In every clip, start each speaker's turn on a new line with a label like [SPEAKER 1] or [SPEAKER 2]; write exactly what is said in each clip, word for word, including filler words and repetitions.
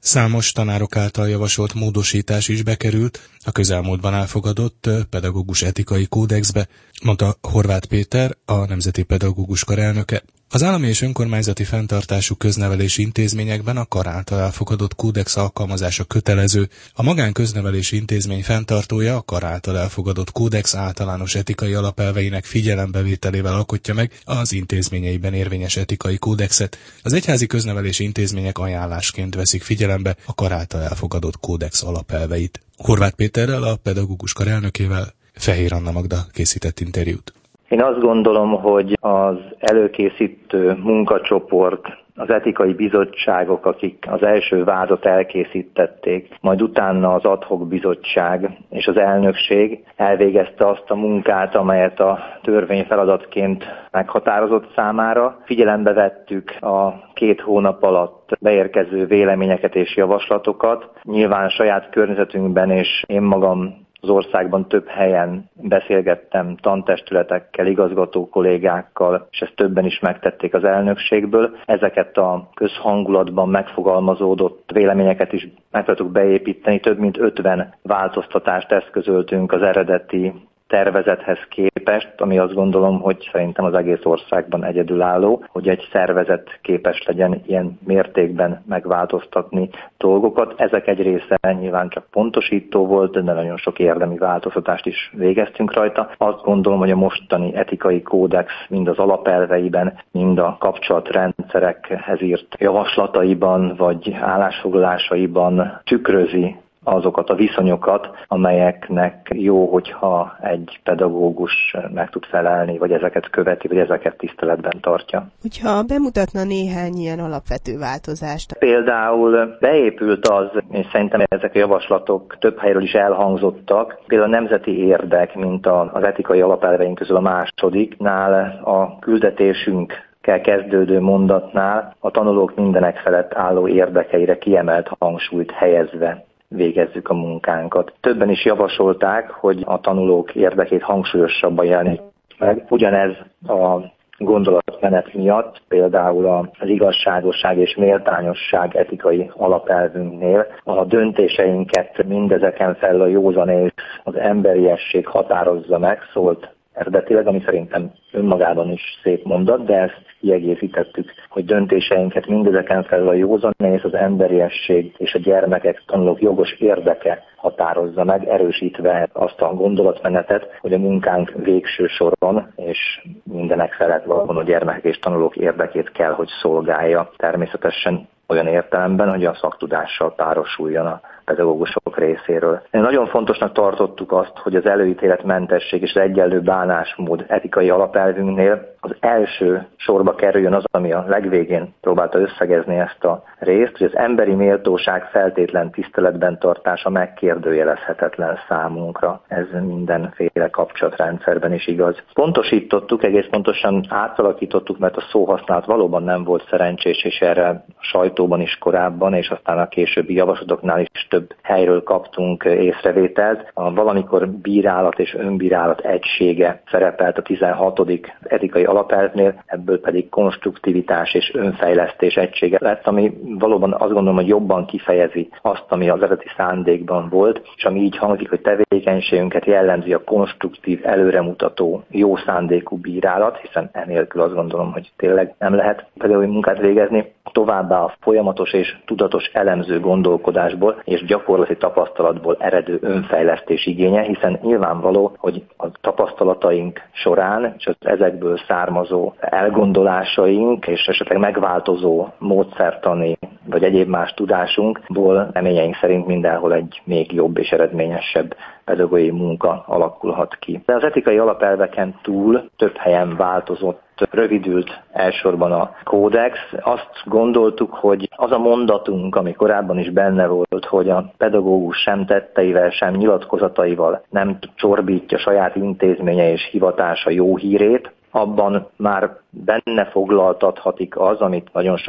[SPEAKER 1] Számos tanárok által javasolt módosítás is bekerült a közelmúltban elfogadott pedagógus etikai kódexbe, mondta Horváth Péter, a Nemzeti Pedagógus Kar elnöke. Az állami és önkormányzati fenntartású köznevelési intézményekben a kar által elfogadott kódex alkalmazása kötelező, a magánköznevelési intézmény fenntartója a kar által elfogadott kódex általános etikai alapelveinek figyelembevételével alkotja meg az intézményeiben érvényes etikai kódexet. Az egyházi köznevelési intézmények ajánlásként veszik figyelembe a kar által elfogadott kódex alapelveit. Horváth Péterrel, a Pedagógus Kar elnökével Fehér Anna Magda készített interjút.
[SPEAKER 2] Én azt gondolom, hogy az előkészítő munkacsoport, az etikai bizottságok, akik az első vázat elkészítették, majd utána az ad hoc bizottság és az elnökség elvégezte azt a munkát, amelyet a törvény feladatként meghatározott számára. Figyelembe vettük a két hónap alatt beérkező véleményeket és javaslatokat. Nyilván saját környezetünkben és én magam az országban több helyen beszélgettem tantestületekkel, igazgató kollégákkal, és ezt többen is megtették az elnökségből. Ezeket a közhangulatban megfogalmazódott véleményeket is meg tudtuk beépíteni. Több mint ötven változtatást eszközöltünk az eredeti tervezethez képest, ami azt gondolom, hogy szerintem az egész országban egyedülálló, hogy egy szervezet képes legyen ilyen mértékben megváltoztatni dolgokat. Ezek egy része nyilván csak pontosító volt, de nagyon sok érdemi változtatást is végeztünk rajta. Azt gondolom, hogy a mostani etikai kódex mind az alapelveiben, mind a kapcsolatrendszerekhez írt javaslataiban vagy állásfoglalásaiban tükrözi azokat a viszonyokat, amelyeknek jó, hogyha egy pedagógus meg tud felelni, vagy ezeket követi, vagy ezeket tiszteletben tartja.
[SPEAKER 3] Hogyha bemutatna néhány ilyen alapvető változást.
[SPEAKER 2] Például beépült az, és szerintem ezek a javaslatok több helyről is elhangzottak, például a nemzeti érdek, mint az etikai alapelveink közül a másodiknál a küldetésünk kell kezdődő mondatnál a tanulók mindenek felett álló érdekeire kiemelt hangsúlyt helyezve végezzük a munkánkat. Többen is javasolták, hogy a tanulók érdekét hangsúlyosabban jelenik meg. Ugyanez a gondolatmenet miatt, például az igazságosság és méltányosság etikai alapelvünknél a döntéseinket mindezeken felül a józanész, az emberiesség határozza meg, szólt eredetileg, ami szerintem önmagában is szép mondat, de ezt kiegészítettük, hogy döntéseinket mindezeken felül a józanész, az emberiesség és a gyermekek, tanulók jogos érdeke határozza meg, erősítve azt a gondolatmenetet, hogy a munkánk végső soron és mindenek felett valóban a gyermekek és tanulók érdekét kell, hogy szolgálja. Természetesen olyan értelemben, hogy a szaktudással párosuljon a pedagógusok részéről. Nagyon fontosnak tartottuk azt, hogy az előítéletmentesség és az egyenlő bánásmód etikai alapelvünknél az első sorba kerüljön az, ami a legvégén próbálta összegezni ezt a részt, hogy az emberi méltóság feltétlen tiszteletben tartása megkérdőjelezhetetlen számunkra. Ez mindenféle kapcsolatrendszerben is igaz. Pontosítottuk, egész pontosan átalakítottuk, mert a szóhasználat valóban nem volt szerencsés, és erre a sajtóban is korábban, és aztán a későbbi javaslatoknál is több helyről kaptunk észrevételt. A valamikor bírálat és önbírálat egysége szerepelt a tizenhatodik etikai alapelvnél, ebből pedig konstruktivitás és önfejlesztés egysége lett, ami valóban azt gondolom, hogy jobban kifejezi azt, ami az eredeti szándékban volt, és ami így hangzik, hogy tevékenységünket jellemzi a konstruktív, előremutató, jó szándékú bírálat, hiszen enélkül azt gondolom, hogy tényleg nem lehet pedagógiai munkát végezni, továbbá a folyamatos és tudatos elemző gondolkodásból és gyakorlati tapasztalatból eredő önfejlesztés igénye, hiszen nyilvánvaló, hogy a tapasztalataink során és az ezekből származó elgondolásaink és esetleg megváltozó módszertani vagy egyéb más tudásunkból reményeink szerint mindenhol egy még jobb és eredményesebb pedagógiai munka alakulhat ki. De az etikai alapelveken túl több helyen változott, rövidült elsősorban a kódex. Azt gondoltuk, hogy az a mondatunk, ami korábban is benne volt, hogy a pedagógus sem tetteivel, sem nyilatkozataival nem csorbítja saját intézménye és hivatása jó hírét, abban már benne foglaltathatik az, amit nagyon sokan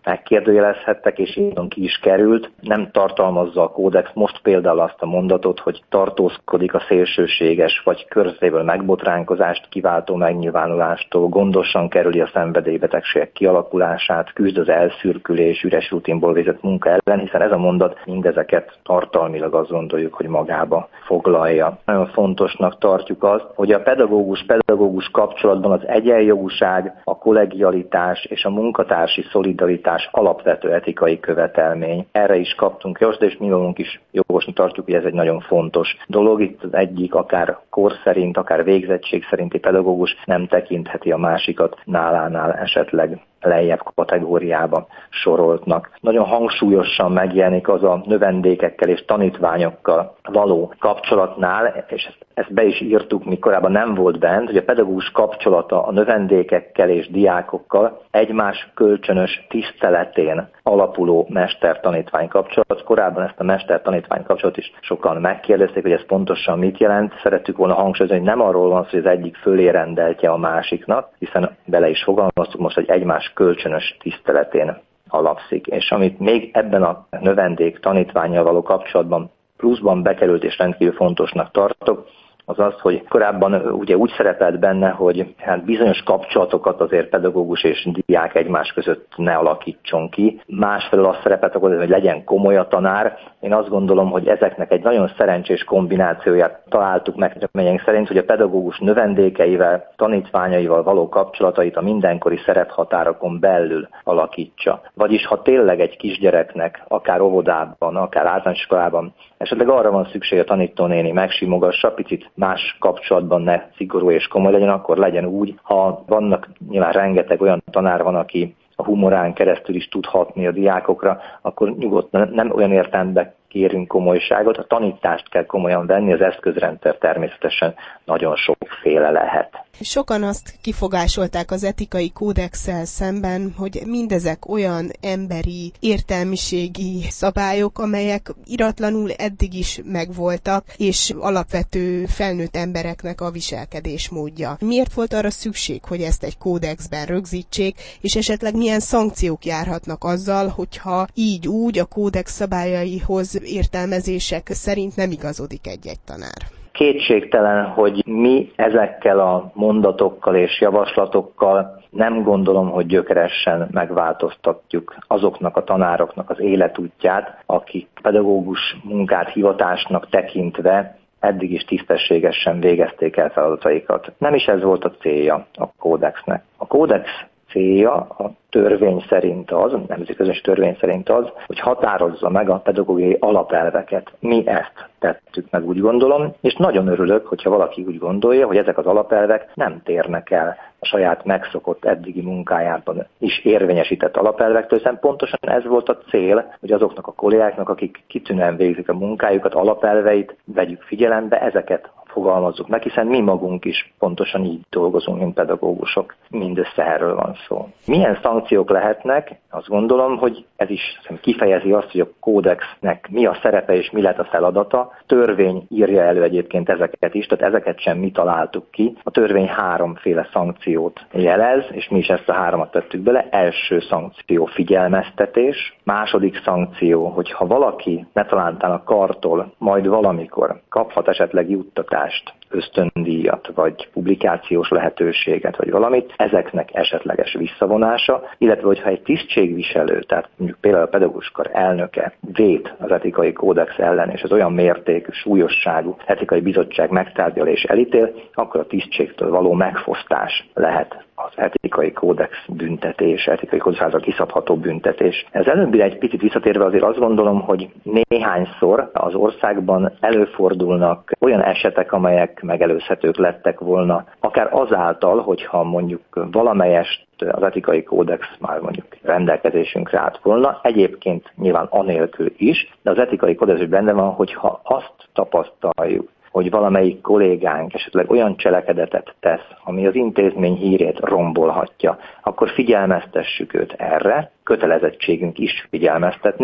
[SPEAKER 2] megkérdőjelezhettek, és így ki is került. Nem tartalmazza a kódex most például azt a mondatot, hogy tartózkodik a szélsőséges vagy körzetéből megbotránkozást kiváltó megnyilvánulástól, gondosan kerüli a szenvedélybetegségek kialakulását, küzd az elszürkülés, üres rutinból végzett munka ellen, hiszen ez a mondat mindezeket tartalmilag azt gondoljuk, hogy magába foglalja. Nagyon fontosnak tartjuk azt, hogy a pedagógus-pedagógus kapcsolatban az egyenjogúság, a kollegialitás és a munkatársi szolidaritás alapvető etikai követelmény. Erre is kaptunk javaslatot, és mi magunk is jogosnak tartjuk, hogy ez egy nagyon fontos dolog. Itt az egyik akár kor szerint, akár végzettség szerinti pedagógus nem tekintheti a másikat nálánál esetleg lejjebb kategóriába soroltnak. Nagyon hangsúlyosan megjelenik az a növendékekkel és tanítványokkal való kapcsolatnál, és ezt, ezt be is írtuk, mi korábban nem volt bent, hogy a pedagógus kapcsolata a növendékekkel és diákokkal egymás kölcsönös tiszteletén alapuló mester-tanítvány kapcsolat. Korábban ezt a mester-tanítvány kapcsolatot is sokan megkérdezték, hogy ez pontosan mit jelent. Szerettük volna hangsúlyozni, hogy nem arról van szó, hogy az egyik fölé rendeltje a másiknak, hiszen bele is fogalmaztuk most, hogy egymás kölcsönös tiszteletén alapszik. És amit még ebben a növendék tanítvánnyal való kapcsolatban pluszban bekerült és rendkívül fontosnak tartok, az az, hogy korábban ugye úgy szerepelt benne, hogy hát bizonyos kapcsolatokat azért pedagógus és diák egymás között ne alakítson ki. Másfelől azt szerepelt, hogy legyen komoly a tanár. Én azt gondolom, hogy ezeknek egy nagyon szerencsés kombinációját találtuk meg, melyek szerint, hogy a pedagógus növendékeivel, tanítványaival való kapcsolatait a mindenkori szerephatárokon belül alakítsa. Vagyis ha tényleg egy kisgyereknek, akár óvodában, akár általános iskolában esetleg arra van szükség, a tanítónéni megsimogassa, picit más kapcsolatban ne szigorú és komoly legyen, akkor legyen úgy. Ha vannak, nyilván rengeteg olyan tanár van, aki a humorán keresztül is tud hatni a diákokra, akkor nyugodtan nem olyan értelemben kérünk komolyságot, a tanítást kell komolyan venni, az eszközrendszer természetesen nagyon sokféle lehet.
[SPEAKER 3] Sokan azt kifogásolták az etikai kódexsel szemben, hogy mindezek olyan emberi, értelmiségi szabályok, amelyek iratlanul eddig is megvoltak, és alapvető felnőtt embereknek a viselkedésmódja. Miért volt arra szükség, hogy ezt egy kódexben rögzítsék, és esetleg milyen szankciók járhatnak azzal, hogyha így úgy a kódex szabályaihoz értelmezések szerint nem igazodik egy-egy tanár?
[SPEAKER 2] Kétségtelen, hogy mi ezekkel a mondatokkal és javaslatokkal nem gondolom, hogy gyökeresen megváltoztatjuk azoknak a tanároknak az életútját, akik pedagógus munkát hivatásnak tekintve eddig is tisztességesen végezték el feladataikat. Nem is ez volt a célja a kódexnek. A kódex célja a törvény szerint az, a nemzetközi törvény szerint az, hogy határozza meg a pedagógiai alapelveket. Mi ezt tettük meg, úgy gondolom, és nagyon örülök, hogyha valaki úgy gondolja, hogy ezek az alapelvek nem térnek el a saját megszokott eddigi munkájában is érvényesített alapelvektől, hiszen pontosan ez volt a cél, hogy azoknak a kollégáknak, akik kitűnően végzik a munkájukat, alapelveit vegyük figyelembe, ezeket fogalmazzuk meg, hiszen mi magunk is pontosan így dolgozunk, mint pedagógusok. Mindössze erről van szó. Milyen szankciók lehetnek? Azt gondolom, hogy ez is kifejezi azt, hogy a kódexnek mi a szerepe és mi lett a feladata. A törvény írja elő egyébként ezeket is, tehát ezeket sem mi találtuk ki. A törvény háromféle szankciót jelez, és mi is ezt a háromat tettük bele. Első szankció figyelmeztetés, második szankció, hogyha valaki ne talántán a kartól majd valamikor kaphat esetleg juttatást, ösztöndíjat, vagy publikációs lehetőséget, vagy valamit, ezeknek esetleges visszavonása, illetve hogyha egy tisztségviselő, tehát mondjuk például a pedagógus kar elnöke vét az etikai kódex ellen, és az olyan mértékű, súlyosságú etikai bizottság megtárgyal és elítél, akkor a tisztségtől való megfosztás lehet az etikai kódex büntetés, etikai kódexházal kiszabható büntetés. Ez előbbire egy picit visszatérve azért azt gondolom, hogy néhányszor az országban előfordulnak olyan esetek, amelyek megelőzhetők lettek volna, akár azáltal, hogyha mondjuk valamelyest az etikai kódex már mondjuk rendelkezésünkre állt volna, egyébként nyilván anélkül is, de az etikai kódex is benne van, hogyha azt tapasztaljuk, hogy valamelyik kollégánk esetleg olyan cselekedetet tesz, ami az intézmény hírét rombolhatja, akkor figyelmeztessük őt erre, kötelezettségünk is figyelmeztetni,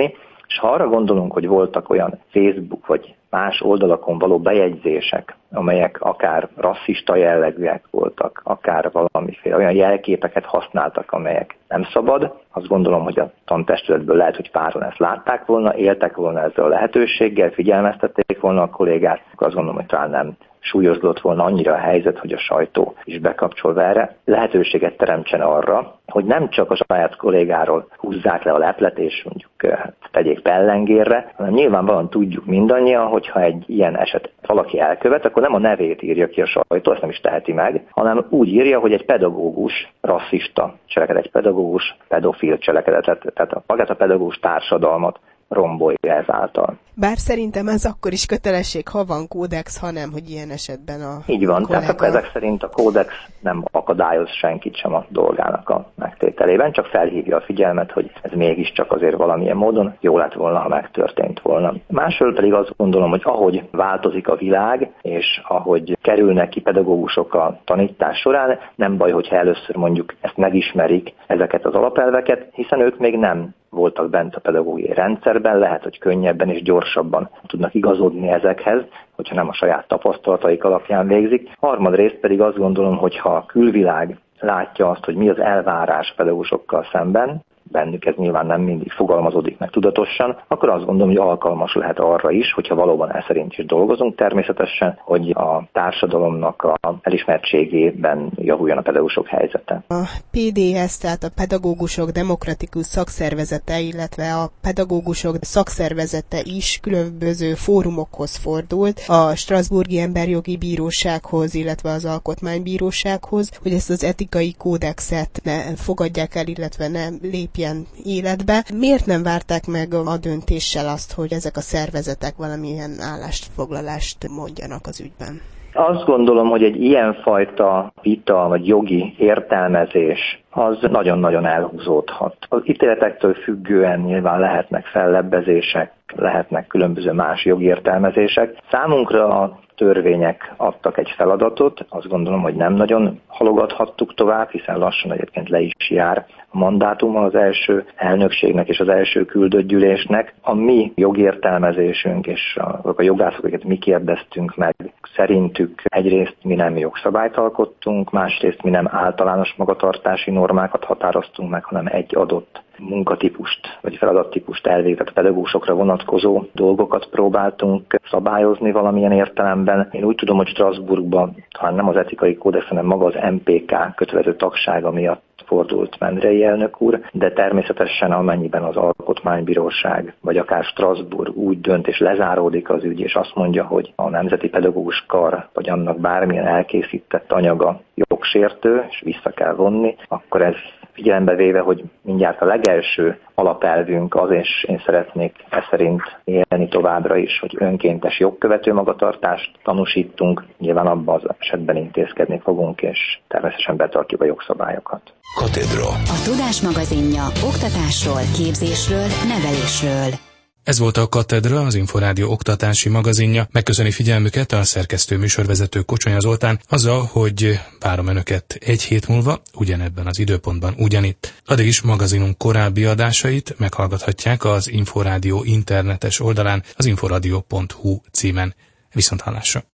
[SPEAKER 2] És ha arra gondolunk, hogy voltak olyan Facebook vagy más oldalakon való bejegyzések, amelyek akár rasszista jellegűek voltak, akár valamiféle olyan jelképeket használtak, amelyek nem szabad, azt gondolom, hogy a tantestületből lehet, hogy páron ezt látták volna, éltek volna ezzel a lehetőséggel, figyelmeztették volna a kollégát, azt gondolom, hogy talán nem súlyozlott volna annyira a helyzet, hogy a sajtó is bekapcsolva erre lehetőséget teremtsen arra, hogy nem csak a saját kollégáról húzzák le a leplet, és mondjuk tegyék pellengérre, hanem nyilvánvalóan tudjuk mindannyian, hogyha egy ilyen eset valaki elkövet, akkor nem a nevét írja ki a sajtó, ezt nem is teheti meg, hanem úgy írja, hogy egy pedagógus rasszista cselekedet, egy pedagógus pedofil cselekedet, tehát magát a pedagógus társadalmat rombolja ezáltal.
[SPEAKER 3] Bár szerintem ez akkor is kötelesség, ha van kódex, hanem hogy ilyen esetben a
[SPEAKER 2] Így van,
[SPEAKER 3] kollega...
[SPEAKER 2] tehát ezek szerint a kódex nem akadályoz senkit sem a dolgának a megtételében, csak felhívja a figyelmet, hogy ez mégiscsak azért valamilyen módon jó lett volna, ha megtörtént volna. Másról pedig azt gondolom, hogy ahogy változik a világ, és ahogy kerülnek ki pedagógusok a tanítás során, nem baj, hogyha először mondjuk ezt megismerik, ezeket az alapelveket, hiszen ők még nem voltak bent a pedagógiai rendszerben, lehet, hogy könnyebben és gyorsabban tudnak igazodni ezekhez, hogyha nem a saját tapasztalataik alapján végzik. Harmadrészt pedig azt gondolom, hogy ha a külvilág látja azt, hogy mi az elvárás pedagógusokkal szemben, bennük ez nyilván nem mindig fogalmazódik meg tudatosan, akkor azt gondolom, hogy alkalmas lehet arra is, hogyha valóban ez szerint is dolgozunk természetesen, hogy a társadalomnak a elismertségében javuljon a pedagógusok helyzete.
[SPEAKER 3] A pé dé es, tehát a Pedagógusok Demokratikus Szakszervezete, illetve a Pedagógusok Szakszervezete is különböző fórumokhoz fordult, a Strasbourgi Emberjogi Bírósághoz, illetve az Alkotmánybírósághoz, hogy ezt az etikai kódexet ne fogadják el, illetve ne lépjen életbe. Miért nem várták meg a döntéssel azt, hogy ezek a szervezetek valamilyen állásfoglalást mondjanak az ügyben?
[SPEAKER 2] Azt gondolom, hogy egy ilyenfajta vita vagy jogi értelmezés az nagyon-nagyon elhúzódhat. Az ítéletektől függően nyilván lehetnek fellebbezések, lehetnek különböző más jogi értelmezések. Számunkra a törvények adtak egy feladatot, azt gondolom, hogy nem nagyon halogathattuk tovább, hiszen lassan egyébként le is jár a mandátuma az első elnökségnek és az első küldött gyűlésnek. A mi jogértelmezésünk és azok a jogászok, akiket mi kérdeztünk meg, szerintük egyrészt mi nem jogszabályt alkottunk, másrészt mi nem általános magatartási normákat határoztunk meg, hanem egy adott munkatípust vagy feladattípust elvégzett pedagógusokra vonatkozó dolgokat próbáltunk szabályozni valamilyen értelemben. Én úgy tudom, hogy Strasbourgban talán nem az etikai kódex, hanem maga az em pé ká kötelező tagsága miatt fordult Mendrei elnök úr, de természetesen amennyiben az Alkotmánybíróság vagy akár Strasbourg úgy dönt és lezáródik az ügy, és azt mondja, hogy a Nemzeti Pedagógus Kar vagy annak bármilyen elkészített anyaga jogsértő, és vissza kell vonni, akkor ez figyelembe véve, hogy mindjárt a legelső alapelvünk az, és én szeretnék e szerint élni továbbra is, hogy önkéntes jogkövető magatartást tanúsítunk, nyilván abban az esetben intézkedni fogunk, és természetesen betartjuk a jogszabályokat.
[SPEAKER 4] Katedra. A Tudás magazinja oktatásról, képzésről, nevelésről.
[SPEAKER 1] Ez volt a Katedra, az Inforádió oktatási magazinja. Megköszöni figyelmüket a szerkesztő műsorvezető Kocsonya Zoltán azzal, hogy várom önöket egy hét múlva, ugyanebben az időpontban ugyanitt. Addig is magazinunk korábbi adásait meghallgathatják az Inforádió internetes oldalán, az inforadio pont hu címen. Viszonthallásra!